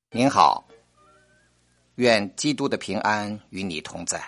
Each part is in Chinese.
您好，愿基督的平安与你同在。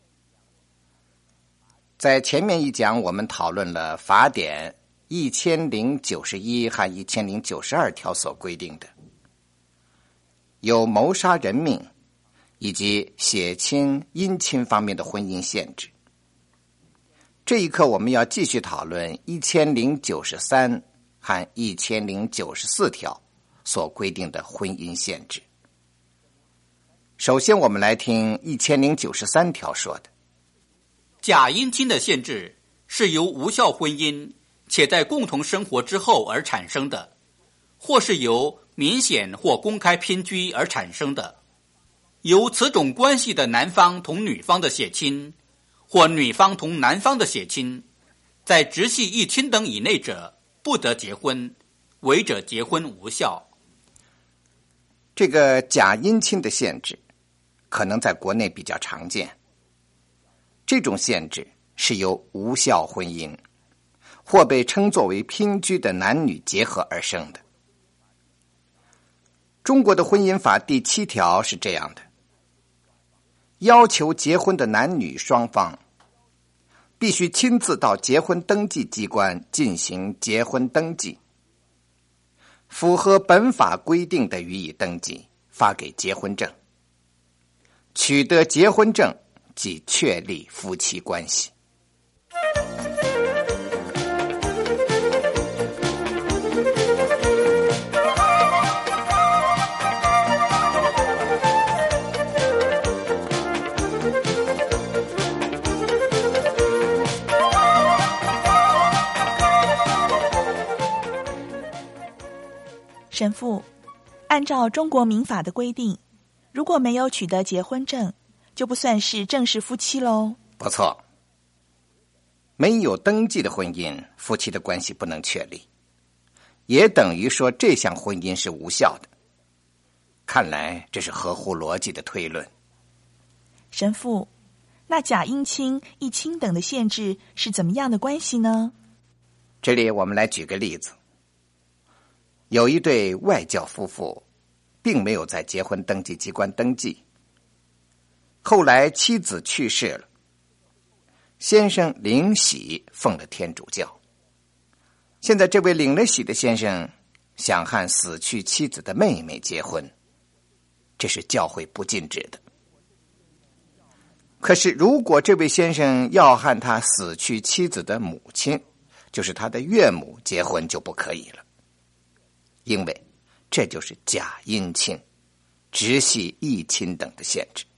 在前面一讲，我们讨论了法典1091和1092条所规定的有谋杀人命以及血亲、姻亲方面的婚姻限制。这一课我们要继续讨论1093和1094条所规定的婚姻限制。首先我们来听1093条说的， 假姻亲的限制是由无效婚姻且在共同生活之后而产生的，或是由明显或公开偏居而产生的，由此种关系的男方同女方的血亲，或女方同男方的血亲，在直系一亲等以内者不得结婚，违者结婚无效。 这个假姻亲的限制可能在国内比较常见。这种限制是由无效婚姻或被称作为姘居的男女结合而生的。中国的婚姻法第7条是这样的：要求结婚的男女双方必须亲自到结婚登记机关进行结婚登记，符合本法规定的予以登记，发给结婚证。取得结婚证即确立夫妻关系。 神父，按照中国民法的规定，如果没有取得结婚证，就不算是正式夫妻喽。 不错，没有登记的婚姻，夫妻的关系不能确立，也等于说这项婚姻是无效的。看来这是合乎逻辑的推论。 神父，那假姻亲、一亲等的限制是怎么样的关系呢？ 这里我们来举个例子。有一对外教夫妇并没有在结婚登记机关登记，后来妻子去世了，先生领喜奉了天主教。现在这位领了喜的先生想和死去妻子的妹妹结婚，这是教会不禁止的。可是如果这位先生要和他死去妻子的母亲，就是他的岳母结婚，就不可以了，因为这就是假姻亲、直系一亲等的限制。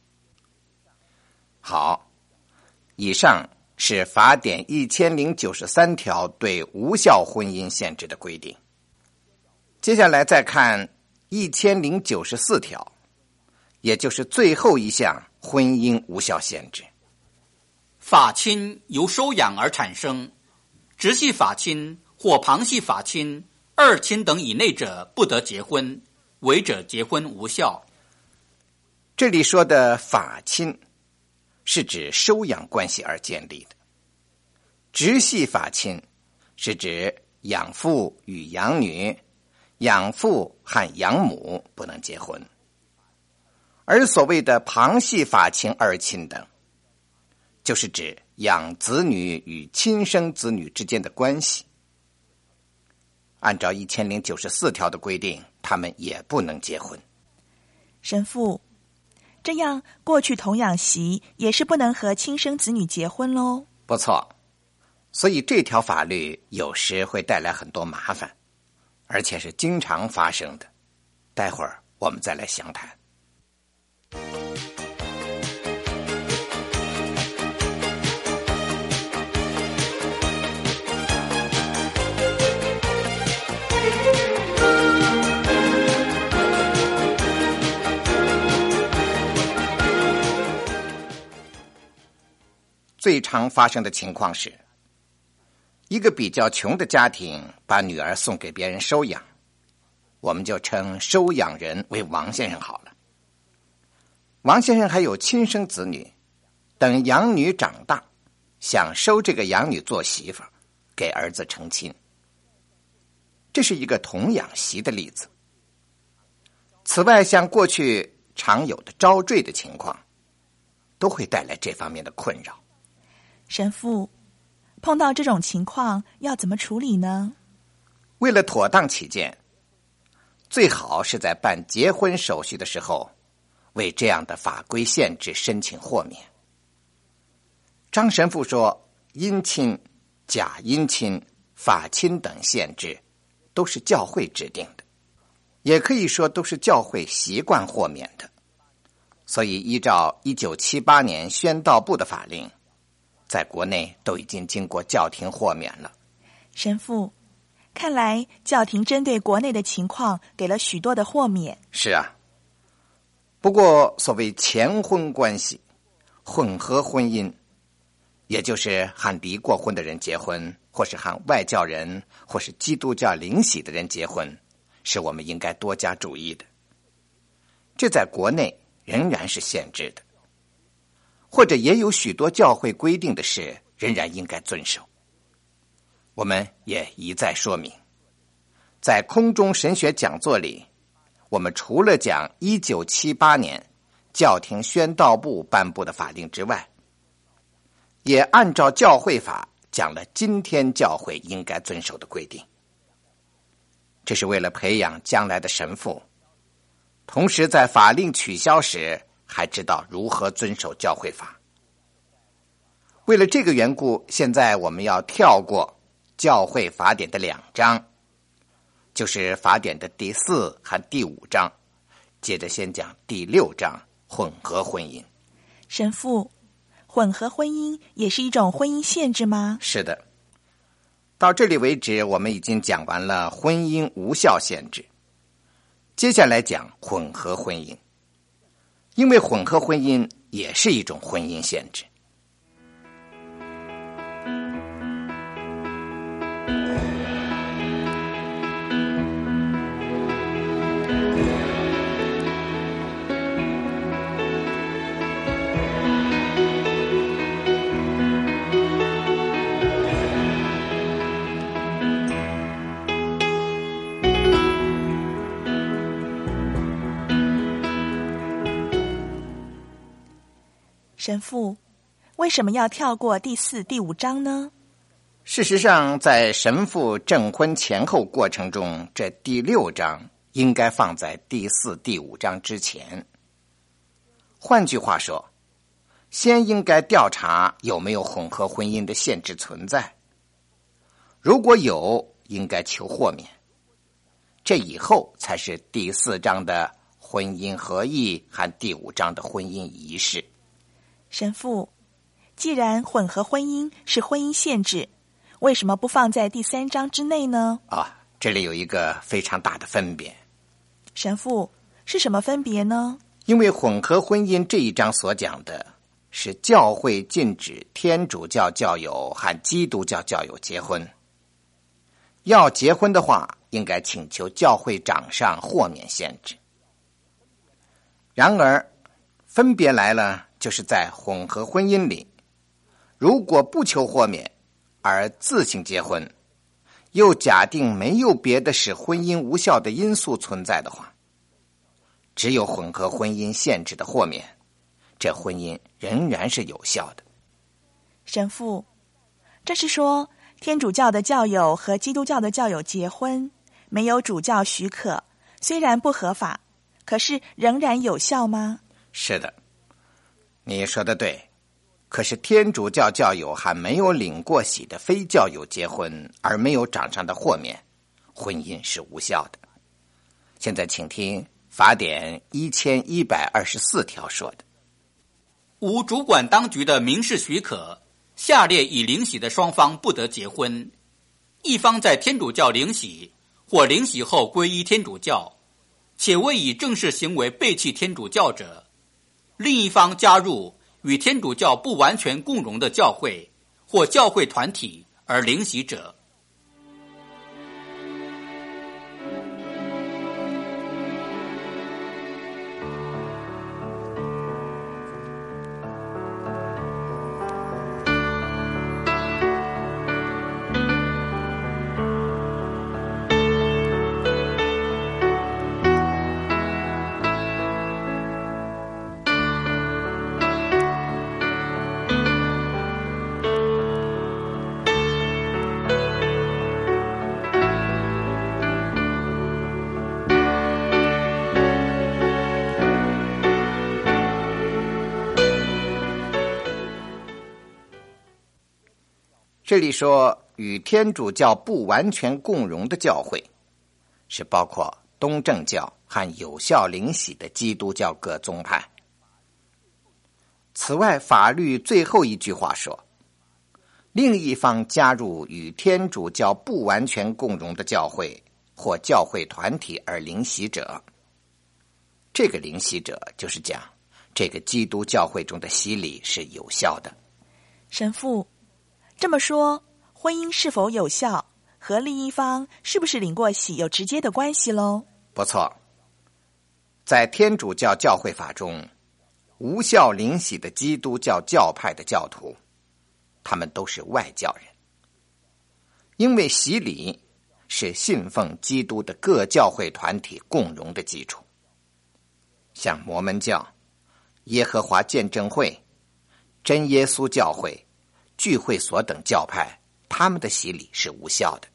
好，以上是法典1093条对无效婚姻限制的规定。接下来再看1094条，也就是最后一项婚姻无效限制。 法亲由收养而产生，直系法亲或旁系法亲、二亲等以内者不得结婚，违者结婚无效。 这里说的法亲是指收养关系而建立的，直系法亲是指养父与养女、养父和养母不能结婚，而所谓的旁系法亲、二亲等，就是指养子女与亲生子女之间的关系。按照1094条的规定，他们也不能结婚。 神父，这样过去童养媳也是不能和亲生子女结婚喽？ 不错，所以这条法律有时会带来很多麻烦，而且是经常发生的。待会儿我们再来详谈。最常发生的情况是，一个比较穷的家庭把女儿送给别人收养，我们就称收养人为王先生好了。王先生还有亲生子女，等养女长大，想收这个养女做媳妇，给儿子成亲。这是一个童养媳的例子。 此外，像过去常有的招赘的情况，都会带来这方面的困扰。 神父，碰到这种情况要怎么处理呢？ 为了妥当起见，最好是在办结婚手续的时候，为这样的法规限制申请豁免。张神父说，姻亲、假姻亲、法亲等限制都是教会制定的，也可以说都是教会习惯豁免的。所以依照1978年宣道部的法令，在国内都已经经过教廷豁免了。 神父，看来教廷针对国内的情况给了许多的豁免。 是啊，不过所谓前婚关系、混合婚姻，也就是和离过婚的人结婚，或是和外教人或是基督教灵洗的人结婚，是我们应该多加注意的。这在国内仍然是限制的，或者也有许多教会规定的事仍然应该遵守。我们也一再说明，在空中神学讲座里，我们除了讲1978年教廷宣道部颁布的法令之外，也按照教会法讲了今天教会应该遵守的规定。这是为了培养将来的神父，同时在法令取消时还知道如何遵守教会法。为了这个缘故，现在我们要跳过教会法典的2章，就是法典的第4和第5章，接着先讲第6章混合婚姻。 神父，混合婚姻也是一种婚姻限制吗？ 是的。到这里为止，我们已经讲完了婚姻无效限制，接下来讲混合婚姻，因为混合婚姻也是一种婚姻限制。 神父，为什么要跳过第4、第5章呢？ 事实上，在神父证婚前后过程中，这第6章应该放在第4、第5章之前。换句话说，先应该调查有没有混合婚姻的限制存在，如果有，应该求豁免。这以后才是第4章的婚姻合意和第5章的婚姻仪式。 神父，既然混合婚姻是婚姻限制，为什么不放在第3章之内呢？ 这里有一个非常大的分别。 神父，是什么分别呢？ 因为混合婚姻这一章所讲的是教会禁止天主教教友和基督教教友结婚，要结婚的话，应该请求教会长上豁免限制。然而，分别来了，就是在混合婚姻里，如果不求豁免而自行结婚，又假定没有别的使婚姻无效的因素存在的话，只有混合婚姻限制的豁免，这婚姻仍然是有效的。 神父，这是说天主教的教友和基督教的教友结婚，没有主教许可，虽然不合法，可是仍然有效吗？ 是的，你说的对。可是天主教教友还没有领过洗的非教友结婚，而没有长上的豁免，婚姻是无效的。现在请听法典1124条说的： 无主管当局的民事许可，下列已领洗的双方不得结婚：一方在天主教领洗，或领洗后皈依天主教，且未以正式行为背弃天主教者；另一方加入与天主教不完全共融的教会或教会团体而领洗者。 这里说与天主教不完全共融的教会，是包括东正教和有效灵洗的基督教各宗派。此外，法律最后一句话说，另一方加入与天主教不完全共融的教会或教会团体而灵洗者，这个灵洗者就是讲这个基督教会中的洗礼是有效的。 神父，这么说，婚姻是否有效和另一方是不是领过洗有直接的关系咯？ 不错，在天主教教会法中，无效灵洗的基督教教派的教徒，他们都是外教人，因为洗礼是信奉基督的各教会团体共融的基础。像摩门教、耶和华见证会、真耶稣教会、聚会所等教派，他们的洗礼是无效的。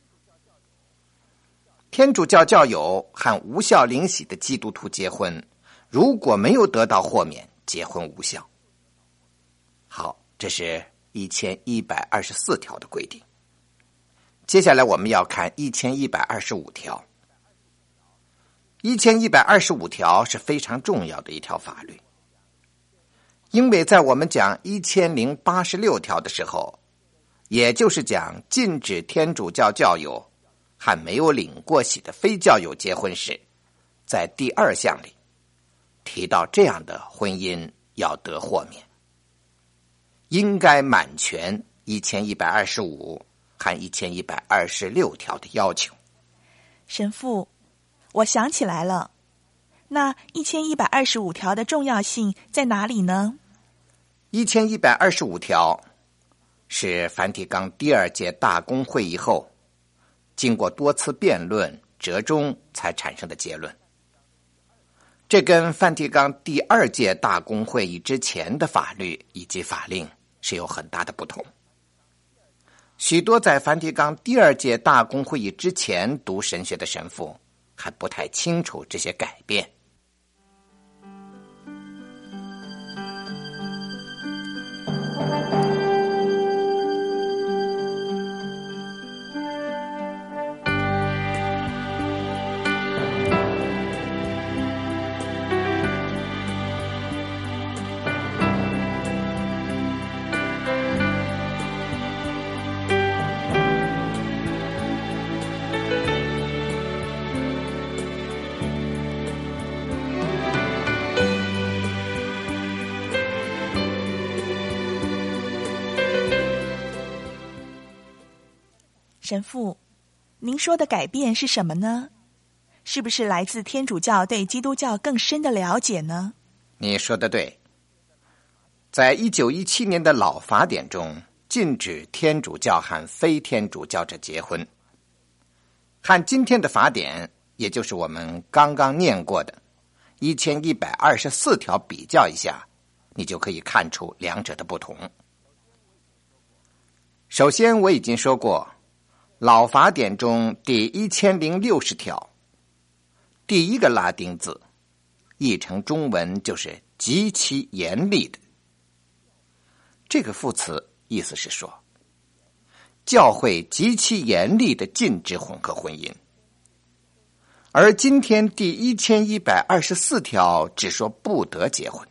天主教教友和无效灵洗的基督徒结婚，如果没有得到豁免，结婚无效。好，这是1124条的规定。接下来我们要看1125条。1125条是非常重要的一条法律，因为在我们讲1086条的时候，也就是讲禁止天主教教友和没有领过洗的非教友结婚时，在第2项里提到这样的婚姻要得豁免，应该满全1125和1126条的要求。 神父，我想起来了，那1125条的重要性在哪里呢 ？1125条是梵蒂冈第2届大公会议后，经过多次辩论折中才产生的结论。这跟梵蒂冈第2届大公会议之前的法律以及法令是有很大的不同。许多在梵蒂冈第2届大公会议之前读神学的神父还不太清楚这些改变。 神父，您说的改变是什么呢？是不是来自天主教对基督教更深的了解呢？ 你说的对，在1917年的老法典中，禁止天主教和非天主教者结婚。和今天的法典，也就是我们刚刚念过的1124条比较一下，你就可以看出两者的不同。首先，我已经说过，老法典中第1060条，第一个拉丁字译成中文就是极其严厉的。这个副词意思是说，教会极其严厉的禁止混合婚姻。而今天第1124条只说不得结婚。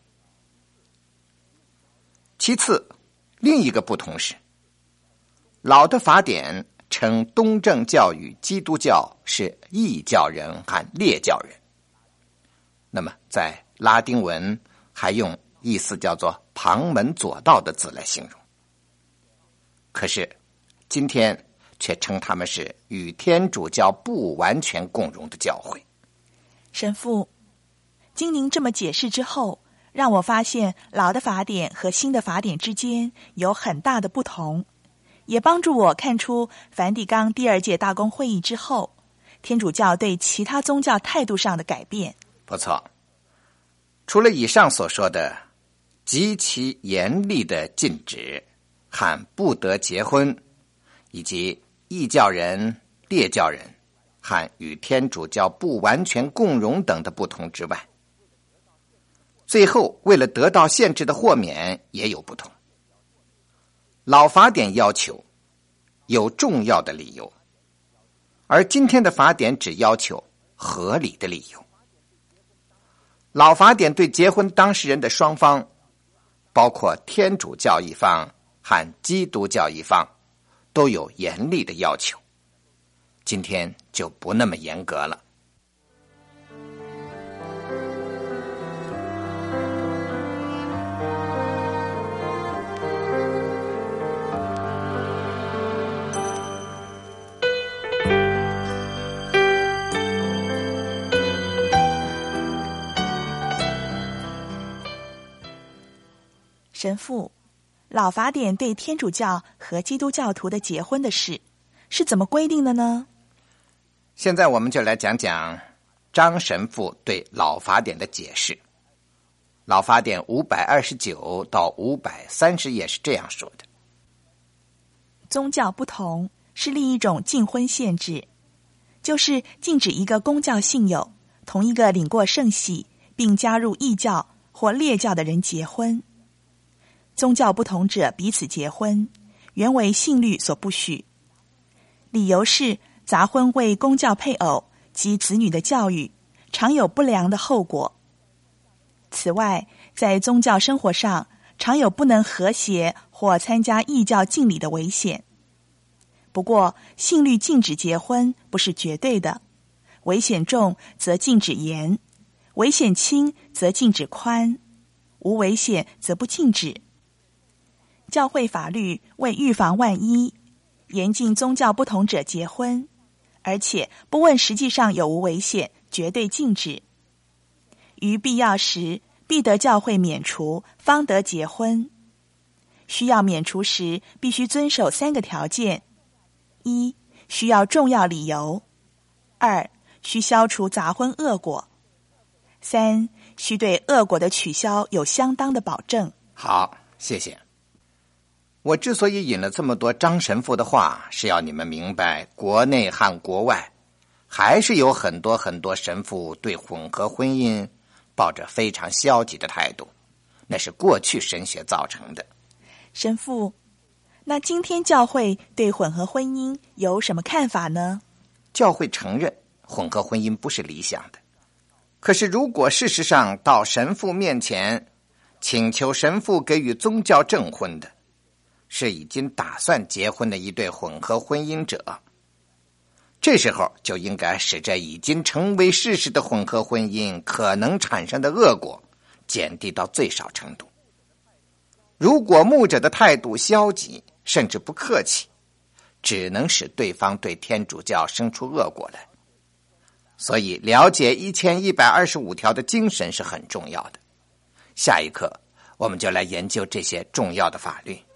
其次，另一个不同是，老的法典称东正教与基督教是异教人和列教人，那么在拉丁文还用意思叫做旁门左道的字来形容。可是今天却称他们是与天主教不完全共融的教会。 神父，经您这么解释之后，让我发现老的法典和新的法典之间有很大的不同，也帮助我看出梵蒂冈第2届大公会议之后，天主教对其他宗教态度上的改变。 不错，除了以上所说的极其严厉的禁止和不得结婚，以及异教人、列教人和与天主教不完全共融等的不同之外，最后为了得到限制的豁免也有不同。老法典要求有重要的理由，而今天的法典只要求合理的理由。老法典对结婚当事人的双方，包括天主教一方和基督教一方，都有严厉的要求。今天就不那么严格了。 神父，老法典对天主教和基督教徒的结婚的事是怎么规定的呢？ 现在我们就来讲讲张神父对老法典的解释。老法典529到530页是这样说的： 宗教不同是另一种禁婚限制，就是禁止一个公教信友同一个领过圣洗并加入异教或列教的人结婚。宗教不同者彼此结婚，原为信律所不许。理由是杂婚为公教配偶及子女的教育常有不良的后果。此外，在宗教生活上常有不能和谐或参加异教敬礼的危险。不过，信律禁止结婚不是绝对的，危险重则禁止严，危险轻则禁止宽，无危险则不禁止。教会法律为预防万一，严禁宗教不同者结婚，而且不问实际上有无危险，绝对禁止。于必要时，必得教会免除，方得结婚。需要免除时，必须遵守3个条件：一、需要重要理由；二、需消除杂婚恶果；三、需对恶果的取消有相当的保证。 好，谢谢。我之所以引了这么多张神父的话，是要你们明白，国内和国外还是有很多神父对混合婚姻抱着非常消极的态度，那是过去神学造成的。 神父，那今天教会对混合婚姻有什么看法呢？ 教会承认混合婚姻不是理想的，可是如果事实上到神父面前请求神父给予宗教证婚的是已经打算结婚的一对混合婚姻者，这时候就应该使这已经成为事实的混合婚姻可能产生的恶果减低到最少程度。如果牧者的态度消极甚至不客气，只能使对方对天主教生出恶果来。所以了解1125条的精神是很重要的。下一课我们就来研究这些重要的法律。